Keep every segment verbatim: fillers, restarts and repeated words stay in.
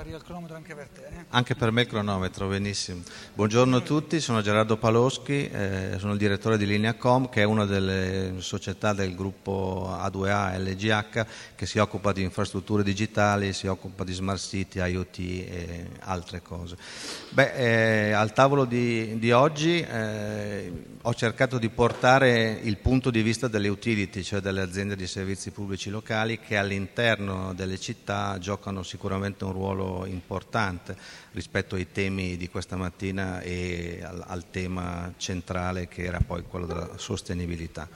arriva il cronometro anche per te. Eh? Anche per me il cronometro, benissimo. Buongiorno a tutti, sono Gerardo Paloschi, eh, sono il direttore di Lineacom, che è una delle società del gruppo A due A L G H che si occupa di infrastrutture digitali, si occupa di smart city, IoT e altre cose. Beh, eh, al tavolo di, di oggi eh, ho cercato di portare il punto di vista delle utility, cioè delle aziende di servizi pubblici locali che all'interno delle città giocano sicuramente un ruolo importante rispetto ai temi di questa mattina e al, al tema centrale che era poi quello della sostenibilità.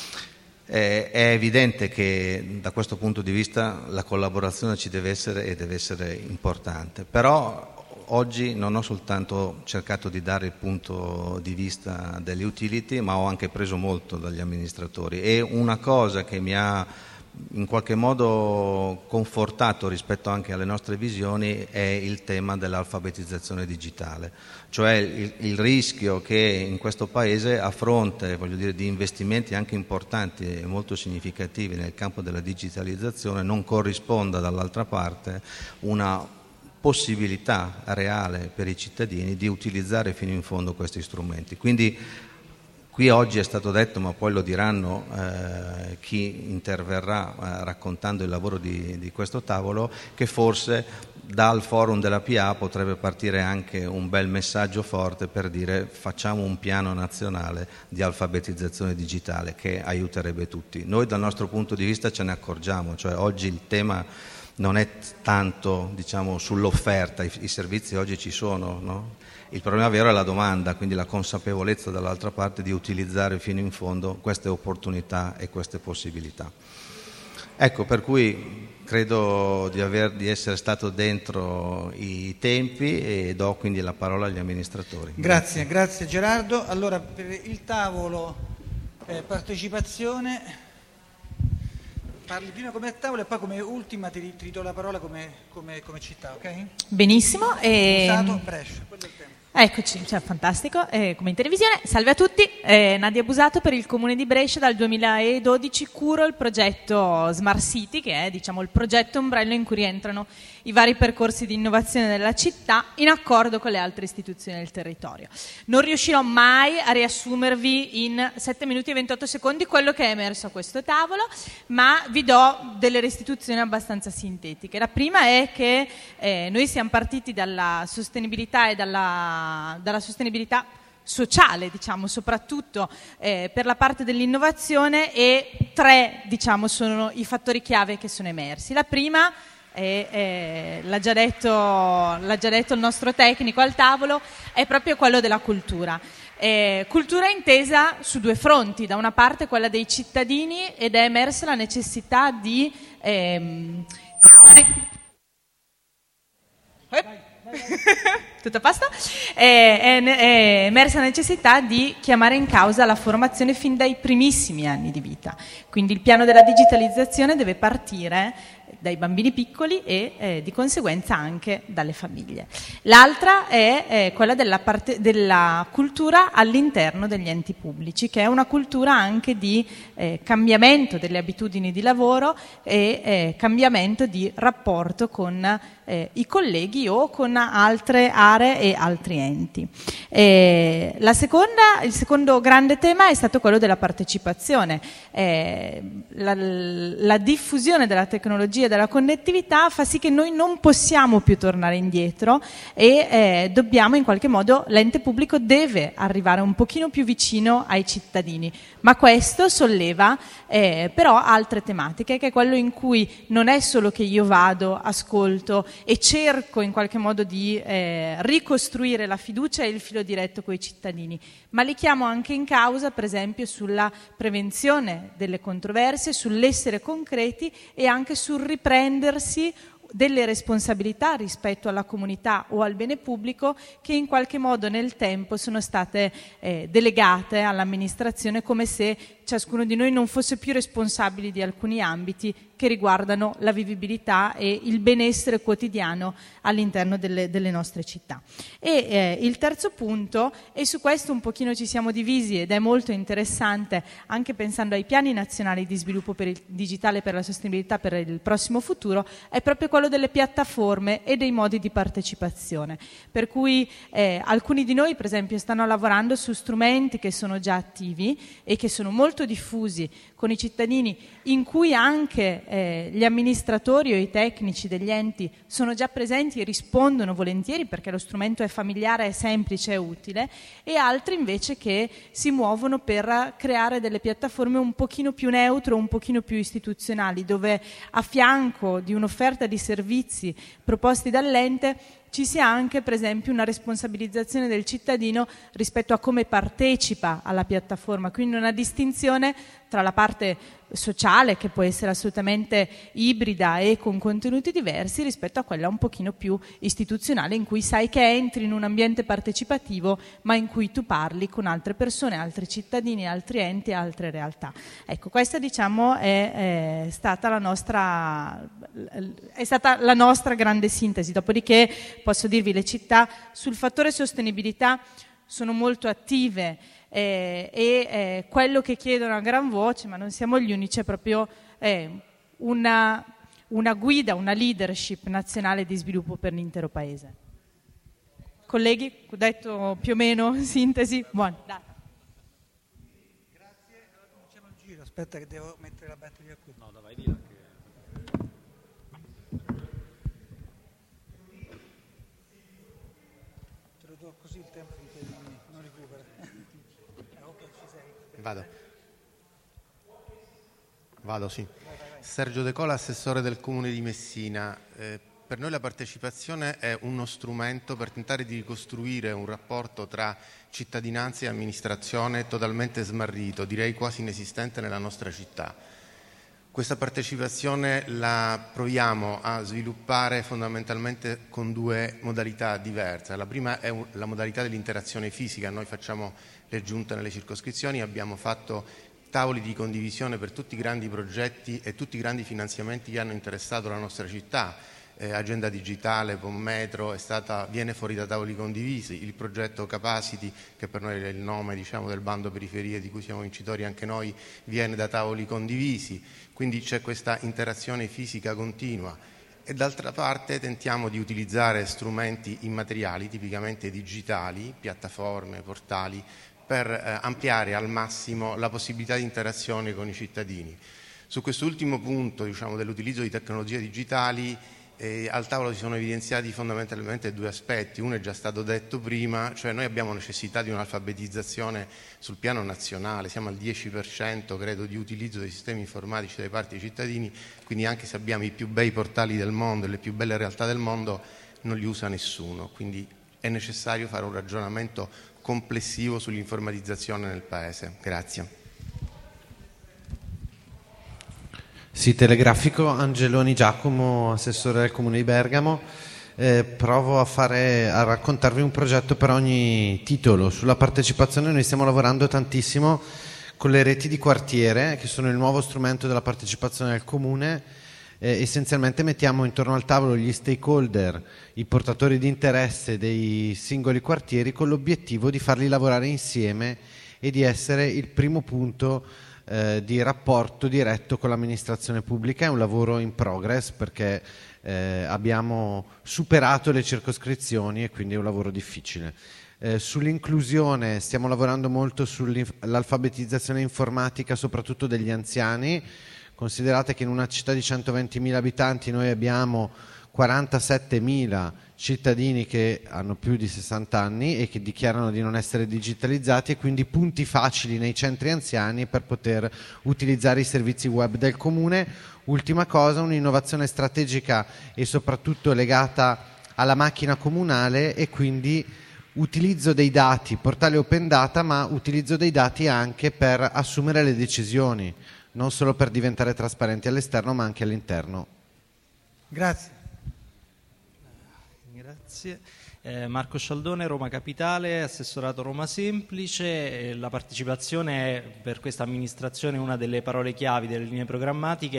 Eh, è evidente che da questo punto di vista la collaborazione ci deve essere e deve essere importante, però oggi non ho soltanto cercato di dare il punto di vista delle utility, ma ho anche preso molto dagli amministratori, e una cosa che mi ha in qualche modo confortato rispetto anche alle nostre visioni è il tema dell'alfabetizzazione digitale, cioè il, il rischio che in questo Paese, a fronte, voglio dire, di investimenti anche importanti e molto significativi nel campo della digitalizzazione, non corrisponda dall'altra parte una possibilità reale per i cittadini di utilizzare fino in fondo questi strumenti. Quindi qui oggi è stato detto, ma poi lo diranno eh, chi interverrà eh, raccontando il lavoro di, di questo tavolo, che forse dal forum della P A potrebbe partire anche un bel messaggio forte per dire facciamo un piano nazionale di alfabetizzazione digitale che aiuterebbe tutti. Noi dal nostro punto di vista ce ne accorgiamo, cioè oggi il tema non è tanto, diciamo, sull'offerta, i, i servizi oggi ci sono, no? Il problema vero è la domanda, quindi la consapevolezza dall'altra parte di utilizzare fino in fondo queste opportunità e queste possibilità. Ecco, per cui credo di, aver, di essere stato dentro i tempi e do quindi la parola agli amministratori. Grazie, grazie Gerardo. Allora, per il tavolo eh, partecipazione... Parli prima come tavolo e poi come ultima ti, ti ridò la parola come, come, come città, ok? Benissimo. E... Usato Brescia, quello è il tema. Eccoci, cioè, fantastico, eh, come in televisione. Salve a tutti, eh, Nadia Busato per il Comune di Brescia. Dal duemiladodici curo il progetto Smart City, che è, diciamo, il progetto ombrello in cui rientrano i vari percorsi di innovazione della città in accordo con le altre istituzioni del territorio. Non riuscirò mai a riassumervi in sette minuti e ventotto secondi quello che è emerso a questo tavolo, ma vi do delle restituzioni abbastanza sintetiche. La prima è che eh, noi siamo partiti dalla sostenibilità e dalla dalla sostenibilità sociale, diciamo, soprattutto eh, per la parte dell'innovazione, e tre, diciamo, sono i fattori chiave che sono emersi. La prima è, è, l'ha già detto, l'ha già detto il nostro tecnico al tavolo, è proprio quello della cultura. Eh, cultura intesa su due fronti: da una parte quella dei cittadini, ed è emersa la necessità di ehm, eh, tutto a posto? È, è, è emersa la necessità di chiamare in causa la formazione fin dai primissimi anni di vita. Quindi il piano della digitalizzazione deve partire dai bambini piccoli e eh, di conseguenza anche dalle famiglie. L'altra è eh, quella della, parte, della cultura all'interno degli enti pubblici, che è una cultura anche di eh, cambiamento delle abitudini di lavoro e eh, cambiamento di rapporto con eh, i colleghi o con altre aree e altri enti. E la seconda, il secondo grande tema è stato quello della partecipazione. Eh, la, la diffusione della tecnologia e della connettività fa sì che noi non possiamo più tornare indietro e eh, dobbiamo, in qualche modo, l'ente pubblico deve arrivare un pochino più vicino ai cittadini, ma questo solleva eh, però altre tematiche, che è quello in cui non è solo che io vado, ascolto e cerco in qualche modo di eh, ricostruire la fiducia e il filo diretto con i cittadini, ma li chiamo anche in causa, per esempio, sulla prevenzione delle controversie, sull'essere concreti e anche sul riprendersi delle responsabilità rispetto alla comunità o al bene pubblico che in qualche modo nel tempo sono state eh, delegate all'amministrazione, come se ciascuno di noi non fosse più responsabile di alcuni ambiti che riguardano la vivibilità e il benessere quotidiano all'interno delle, delle nostre città. E eh, il terzo punto, e su questo un pochino ci siamo divisi ed è molto interessante anche pensando ai piani nazionali di sviluppo per il digitale per la sostenibilità per il prossimo futuro, è proprio quello delle piattaforme e dei modi di partecipazione. Per cui eh, alcuni di noi per esempio stanno lavorando su strumenti che sono già attivi e che sono molto diffusi con i cittadini, in cui anche eh, gli amministratori o i tecnici degli enti sono già presenti e rispondono volentieri perché lo strumento è familiare, è semplice, è utile, e altri invece che si muovono per creare delle piattaforme un pochino più neutre, un pochino più istituzionali, dove a fianco di un'offerta di servizi proposti dall'ente ci sia anche per esempio una responsabilizzazione del cittadino rispetto a come partecipa alla piattaforma, quindi una distinzione tra la parte sociale, che può essere assolutamente ibrida e con contenuti diversi, rispetto a quella un pochino più istituzionale, in cui sai che entri in un ambiente partecipativo ma in cui tu parli con altre persone, altri cittadini, altri enti e altre realtà. Ecco, questa diciamo è, è stata la nostra è stata la nostra grande sintesi. Dopodiché posso dirvi, le città sul fattore sostenibilità sono molto attive eh, e eh, quello che chiedono a gran voce, ma non siamo gli unici, è proprio eh, una, una guida, una leadership nazionale di sviluppo per l'intero Paese. Colleghi, ho detto più o meno sintesi? Buono, dai. Grazie, allora cominciamo il giro, aspetta che devo mettere la batteria qui. No, vai via. Te lo do così il tempo che non recupera. Ah, ok, ci sei. Vado. Vado, sì. Vai, vai, vai. Sergio De Cola, assessore del Comune di Messina. Eh, per noi la partecipazione è uno strumento per tentare di ricostruire un rapporto tra cittadinanza e amministrazione totalmente smarrito, direi quasi inesistente nella nostra città. Questa partecipazione la proviamo a sviluppare fondamentalmente con due modalità diverse. La prima è la modalità dell'interazione fisica. Noi facciamo le giunte nelle circoscrizioni, abbiamo fatto tavoli di condivisione per tutti i grandi progetti e tutti i grandi finanziamenti che hanno interessato la nostra città. Eh, agenda digitale, Pommetro, è stata, viene fuori da tavoli condivisi, il progetto Capacity, che per noi è il nome diciamo, del bando periferie di cui siamo vincitori anche noi, viene da tavoli condivisi, quindi c'è questa interazione fisica continua. E d'altra parte tentiamo di utilizzare strumenti immateriali, tipicamente digitali, piattaforme, portali, per eh, ampliare al massimo la possibilità di interazione con i cittadini. Su quest'ultimo punto diciamo, dell'utilizzo di tecnologie digitali, E al tavolo si sono evidenziati fondamentalmente due aspetti. Uno è già stato detto prima, cioè noi abbiamo necessità di un'alfabetizzazione sul piano nazionale, siamo al dieci per cento credo di utilizzo dei sistemi informatici da parte dei cittadini, quindi anche se abbiamo i più bei portali del mondo e le più belle realtà del mondo non li usa nessuno, quindi è necessario fare un ragionamento complessivo sull'informatizzazione nel Paese. Grazie. Sì, telegrafico, Angeloni Giacomo, assessore del Comune di Bergamo. Eh, provo a, fare, a raccontarvi un progetto per ogni titolo. Sulla partecipazione noi stiamo lavorando tantissimo con le reti di quartiere, che sono il nuovo strumento della partecipazione del Comune. Eh, essenzialmente mettiamo intorno al tavolo gli stakeholder, i portatori di interesse dei singoli quartieri, con l'obiettivo di farli lavorare insieme e di essere il primo punto Eh, di rapporto diretto con l'amministrazione pubblica. È un lavoro in progress perché eh, abbiamo superato le circoscrizioni e quindi è un lavoro difficile. Eh, sull'inclusione stiamo lavorando molto sull'alfabetizzazione informatica, soprattutto degli anziani. Considerate che in una città di centoventimila abitanti noi abbiamo quarantasettemila cittadini che hanno più di sessanta anni e che dichiarano di non essere digitalizzati, e quindi punti facili nei centri anziani per poter utilizzare i servizi web del Comune. Ultima cosa, un'innovazione strategica e soprattutto legata alla macchina comunale, e quindi utilizzo dei dati, portale open data, ma utilizzo dei dati anche per assumere le decisioni, non solo per diventare trasparenti all'esterno ma anche all'interno. Grazie. Grazie. Eh, Marco Scialdone, Roma Capitale, assessorato Roma Semplice. Eh, la partecipazione è per questa amministrazione una delle parole chiavi delle linee programmatiche.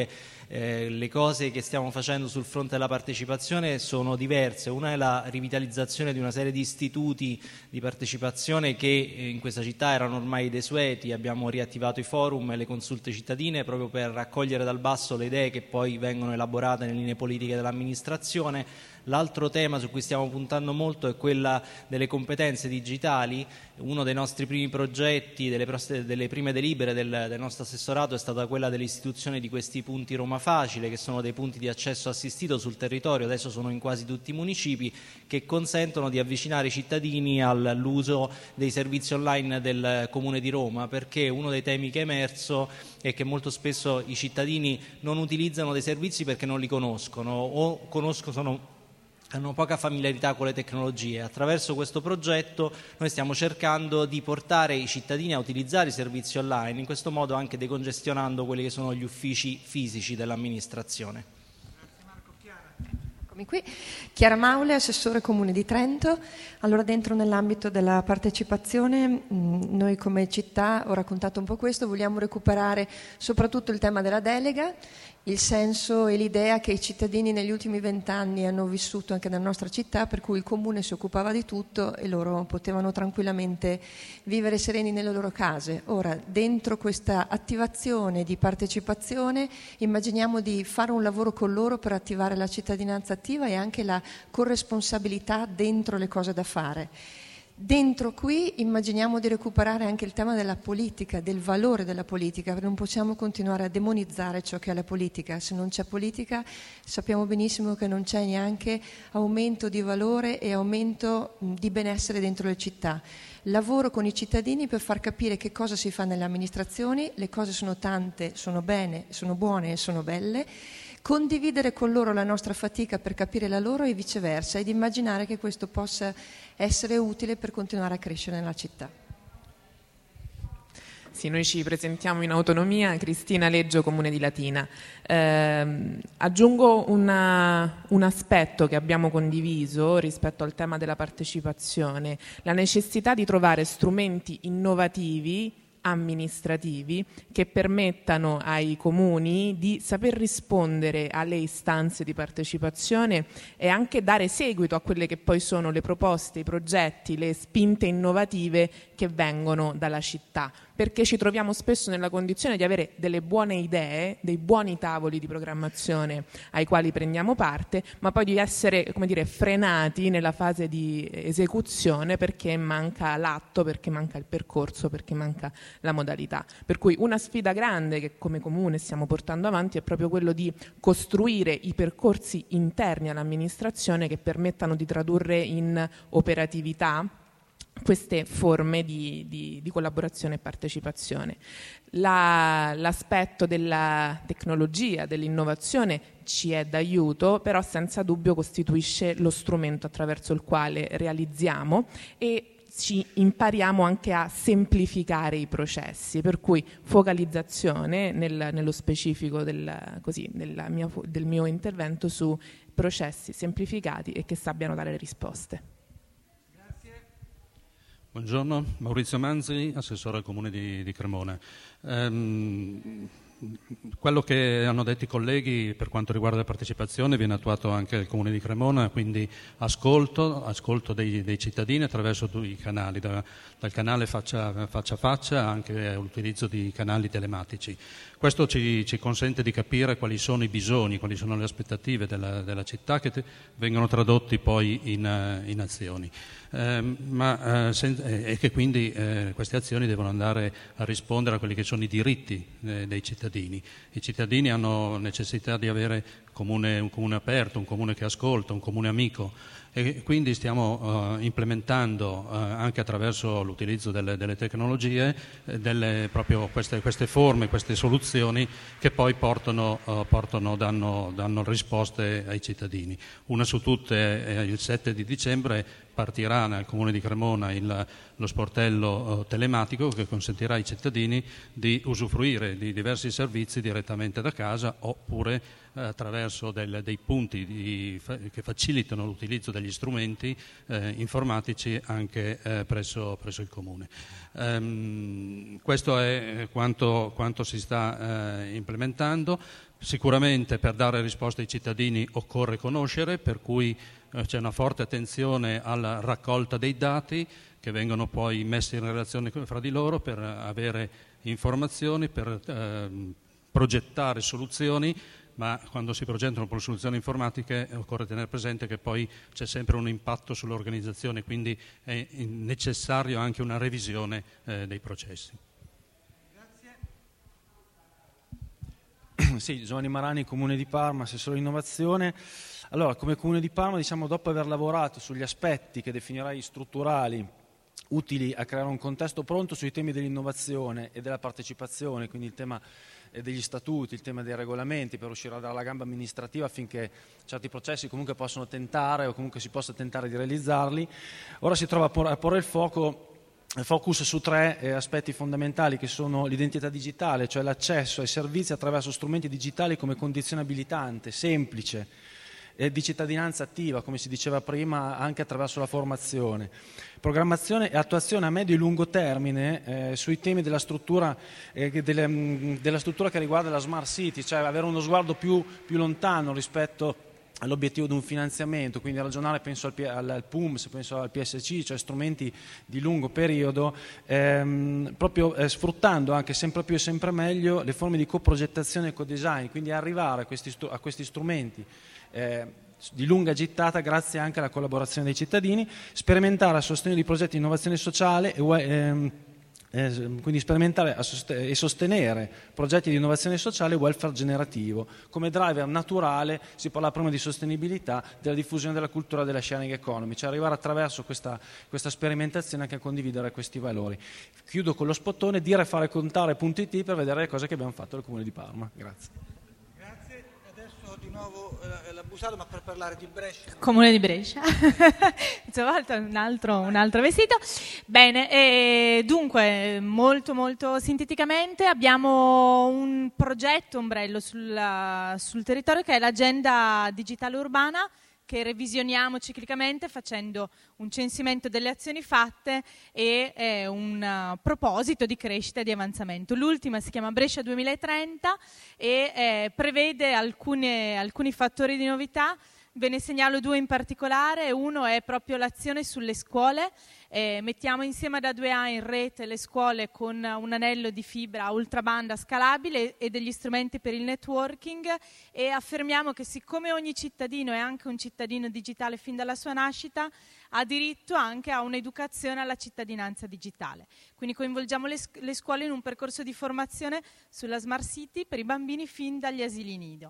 eh, le cose che stiamo facendo sul fronte della partecipazione sono diverse. Una è la rivitalizzazione di una serie di istituti di partecipazione che in questa città erano ormai desueti. Abbiamo riattivato i forum e le consulte cittadine proprio per raccogliere dal basso le idee che poi vengono elaborate nelle linee politiche dell'amministrazione. L'altro tema su cui stiamo puntando molto è quella delle competenze digitali. Uno dei nostri primi progetti, delle, delle prime delibere del, del nostro assessorato è stata quella dell'istituzione di questi punti Roma Facile, che sono dei punti di accesso assistito sul territorio, adesso sono in quasi tutti i municipi, che consentono di avvicinare i cittadini all'uso dei servizi online del Comune di Roma, perché uno dei temi che è emerso è che molto spesso i cittadini non utilizzano dei servizi perché non li conoscono o conoscono hanno poca familiarità con le tecnologie. Attraverso questo progetto noi stiamo cercando di portare i cittadini a utilizzare i servizi online, in questo modo anche decongestionando quelli che sono gli uffici fisici dell'amministrazione. Grazie Marco. Chiara. Eccomi qui. Chiara Maule, assessore Comune di Trento. Allora, dentro nell'ambito della partecipazione, noi come città, ho raccontato un po' questo, vogliamo recuperare soprattutto il tema della delega, il senso e l'idea che i cittadini negli ultimi vent'anni hanno vissuto anche nella nostra città, per cui il Comune si occupava di tutto e loro potevano tranquillamente vivere sereni nelle loro case. Ora, dentro questa attivazione di partecipazione, immaginiamo di fare un lavoro con loro per attivare la cittadinanza attiva e anche la corresponsabilità dentro le cose da fare. Dentro qui immaginiamo di recuperare anche il tema della politica, del valore della politica, perché non possiamo continuare a demonizzare ciò che è la politica. Se non c'è politica sappiamo benissimo che non c'è neanche aumento di valore e aumento di benessere dentro le città. Lavoro con i cittadini per far capire che cosa si fa nelle amministrazioni, le cose sono tante, sono bene, sono buone e sono belle, condividere con loro la nostra fatica per capire la loro e viceversa, ed immaginare che questo possa essere utile per continuare a crescere nella città. Sì, noi ci presentiamo in autonomia, Cristina Leggio, Comune di Latina. Eh, aggiungo una, un aspetto che abbiamo condiviso rispetto al tema della partecipazione, la necessità di trovare strumenti innovativi amministrativi che permettano ai comuni di saper rispondere alle istanze di partecipazione e anche dare seguito a quelle che poi sono le proposte, i progetti, le spinte innovative che vengono dalla città, perché ci troviamo spesso nella condizione di avere delle buone idee, dei buoni tavoli di programmazione ai quali prendiamo parte, ma poi di essere, come dire, frenati nella fase di esecuzione perché manca l'atto, perché manca il percorso, perché manca la modalità. Per cui una sfida grande che come Comune stiamo portando avanti è proprio quello di costruire i percorsi interni all'amministrazione che permettano di tradurre in operatività queste forme di, di, di collaborazione e partecipazione. La, l'aspetto della tecnologia, dell'innovazione ci è d'aiuto, però senza dubbio costituisce lo strumento attraverso il quale realizziamo e ci impariamo anche a semplificare i processi, per cui focalizzazione nel, nello specifico del, così, della mia, del mio intervento su processi semplificati e che sappiano dare le risposte. Buongiorno, Maurizio Manzi, assessore al Comune di, di Cremona. Ehm, quello che hanno detto i colleghi per quanto riguarda la partecipazione viene attuato anche al Comune di Cremona, quindi ascolto, ascolto dei, dei cittadini attraverso tutti i canali, da, dal canale faccia, faccia a faccia anche l'utilizzo di canali telematici. Questo ci, ci consente di capire quali sono i bisogni, quali sono le aspettative della, della città che te, vengono tradotti poi in, in azioni. Eh, ma, eh, sen- e che quindi eh, queste azioni devono andare a rispondere a quelli che sono i diritti eh, dei cittadini. I cittadini hanno necessità di avere comune, un comune aperto, un comune che ascolta, un comune amico, e quindi stiamo uh, implementando uh, anche attraverso l'utilizzo delle, delle tecnologie eh, delle, proprio queste, queste forme, queste soluzioni che poi portano, uh, portano danno, danno risposte ai cittadini. Una su tutte eh, il sette di dicembre partirà nel Comune di Cremona il, lo sportello uh, telematico che consentirà ai cittadini di usufruire di diversi servizi direttamente da casa oppure uh, attraverso del, dei punti di, fa, che facilitano l'utilizzo degli strumenti eh, informatici anche eh, presso, presso il Comune. Um, questo è quanto, quanto si sta eh, implementando. Sicuramente per dare risposte ai cittadini occorre conoscere, per cui eh, c'è una forte attenzione alla raccolta dei dati che vengono poi messi in relazione fra di loro per avere informazioni, per eh, progettare soluzioni, ma quando si progettano per soluzioni informatiche occorre tenere presente che poi c'è sempre un impatto sull'organizzazione, quindi è necessario anche una revisione eh, dei processi. Sì, Giovanni Marani, Comune di Parma, assessore innovazione. Allora, come Comune di Parma, diciamo, dopo aver lavorato sugli aspetti che definirei strutturali utili a creare un contesto pronto sui temi dell'innovazione e della partecipazione, quindi il tema degli statuti, il tema dei regolamenti, per uscire dalla gamba amministrativa affinché certi processi comunque possano tentare o comunque si possa tentare di realizzarli, ora si trova a porre, a porre il foco focus su tre eh, aspetti fondamentali che sono l'identità digitale, cioè l'accesso ai servizi attraverso strumenti digitali come condizione abilitante, semplice, eh, di cittadinanza attiva, come si diceva prima, anche attraverso la formazione. Programmazione e attuazione a medio e lungo termine eh, sui temi della struttura, eh, delle, mh, della struttura che riguarda la Smart City, cioè avere uno sguardo più, più lontano rispetto all'obiettivo di un finanziamento, quindi ragionare, penso al, al, al P U M S, penso al P S C, cioè strumenti di lungo periodo, ehm, proprio eh, sfruttando anche sempre più e sempre meglio le forme di coprogettazione e co-design, quindi arrivare a questi, a questi strumenti eh, di lunga gittata grazie anche alla collaborazione dei cittadini, sperimentare a sostegno di progetti di innovazione sociale e ehm, quindi sperimentare e sostenere progetti di innovazione sociale e welfare generativo. Come driver naturale si parla prima di sostenibilità, della diffusione della cultura della sharing economy, cioè arrivare attraverso questa, questa sperimentazione anche a condividere questi valori. Chiudo con lo spottone, dire e fare contare punto it per vedere le cose che abbiamo fatto al Comune di Parma. Grazie. Grazie, adesso di nuovo eh, l'abusato, ma per parlare di Brescia. Comune di Brescia, stavolta un altro, un altro vestito. Bene, e dunque molto molto sinteticamente abbiamo un progetto ombrello sul, sul territorio che è l'agenda digitale urbana, che revisioniamo ciclicamente facendo un censimento delle azioni fatte e eh, un uh, proposito di crescita e di avanzamento. L'ultima si chiama Brescia duemilatrenta e eh, prevede alcune, alcuni fattori di novità. Ve ne segnalo due in particolare. Uno è proprio l'azione sulle scuole. Eh, mettiamo insieme da due A in rete le scuole con un anello di fibra ultrabanda scalabile e degli strumenti per il networking, e affermiamo che siccome ogni cittadino è anche un cittadino digitale fin dalla sua nascita, ha diritto anche a un'educazione alla cittadinanza digitale. Quindi coinvolgiamo le, le scuole in un percorso di formazione sulla Smart City per i bambini fin dagli asili nido.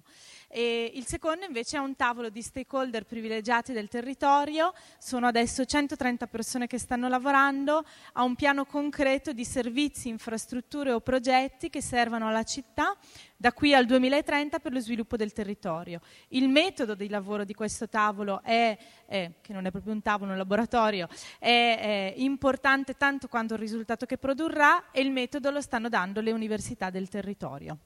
E il secondo invece è un tavolo di stakeholder privilegiati del territorio. Sono adesso centotrenta persone che stanno lavorando a un piano concreto di servizi, infrastrutture o progetti che servano alla città da qui al duemilatrenta per lo sviluppo del territorio. Il metodo di lavoro di questo tavolo è, è che non è proprio un tavolo, un laboratorio, è, è importante tanto quanto il risultato che produrrà, e il metodo lo stanno dando le università del territorio.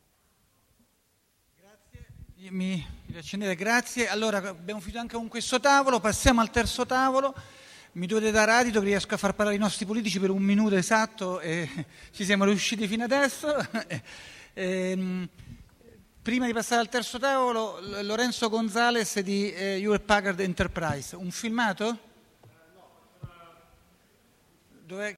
Grazie, mi accendete, grazie. Allora abbiamo finito anche con questo tavolo, passiamo al terzo tavolo. Mi dovete dare adito che riesco a far parlare i nostri politici per un minuto esatto e ci siamo riusciti fino adesso. Ehm, prima di passare al terzo tavolo, Lorenzo Gonzalez di eh, Hewlett Packard Enterprise. Un filmato? Dov'è?